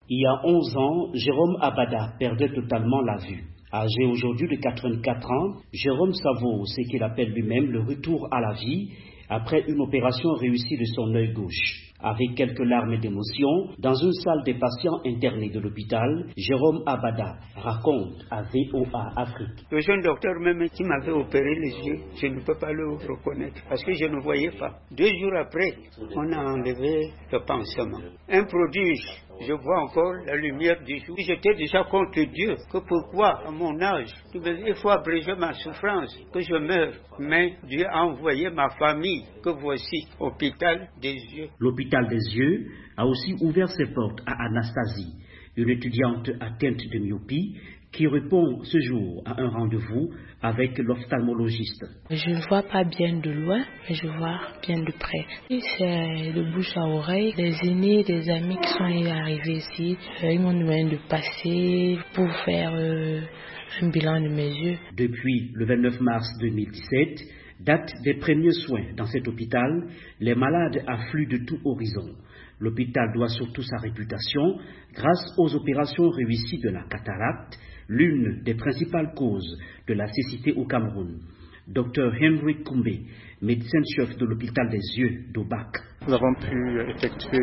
Il y a 11 ans, Jérôme Abada perdait totalement la vue. Âgé aujourd'hui de 84 ans, Jérôme savoure ce qu'il appelle lui-même le retour à la vie après une opération réussie de son œil gauche. Avec quelques larmes d'émotion, dans une salle des patients internés de l'hôpital, Jérôme Abada raconte à VOA Afrique. Le jeune docteur même qui m'avait opéré les yeux, je ne peux pas le reconnaître parce que je ne voyais pas. 2 jours après, on a enlevé le pansement. Un prodige, je vois encore la lumière du jour. J'étais déjà contre Dieu, que pourquoi à mon âge, il faut abréger ma souffrance, que je meure. Mais Dieu a envoyé ma famille, que voici, hôpital des yeux. L'hôpital des yeux a aussi ouvert ses portes à Anastasie, une étudiante atteinte de myopie qui répond ce jour à un rendez-vous avec l'ophtalmologiste. Je ne vois pas bien de loin, mais je vois bien de près. Et c'est de bouche à oreille. Les aînés, des amis qui sont arrivés ici, ils m'ont demandé de passer pour faire un bilan de mes yeux. Depuis le 29 mars 2017, date des premiers soins dans cet hôpital, les malades affluent de tout horizon. L'hôpital doit surtout sa réputation grâce aux opérations réussies de la cataracte, l'une des principales causes de la cécité au Cameroun. Dr Henry Koumbe, médecin-chef de l'hôpital des yeux d'Obac. Nous avons pu effectuer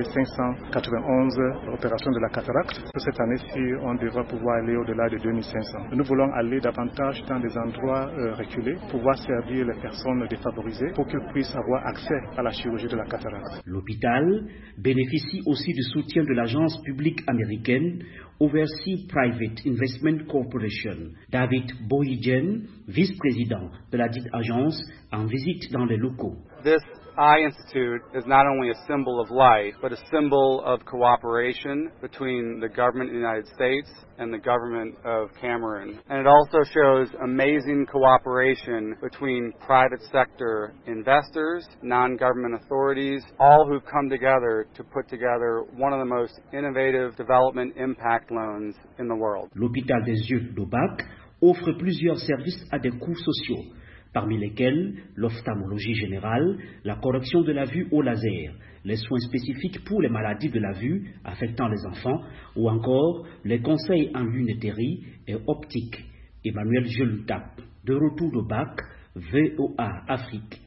591 opérations de la cataracte. Cette année-ci, on devra pouvoir aller au-delà de 2500. Nous voulons aller davantage dans des endroits reculés, pouvoir servir les personnes défavorisées pour qu'ils puissent avoir accès à la chirurgie de la cataracte. L'hôpital bénéficie aussi du soutien de l'agence publique américaine Overseas Private Investment Corporation. David Boyidjen, vice-président de la dite agence, en visite dans les locaux. This Eye Institute is not only a symbol of life, but a symbol of cooperation between the government of the United States and the government of Cameroon. And it also shows amazing cooperation between private sector investors, non-government authorities, all who come together to put together one of the most innovative development impact loans in the world. L'hôpital des yeux d'Obac offre plusieurs services à des coûts sociaux, parmi lesquels l'ophtalmologie générale, la correction de la vue au laser, les soins spécifiques pour les maladies de la vue affectant les enfants ou encore les conseils en lunetterie et optique. Emmanuel Jelutap, de retour d'Obac, VOA Afrique.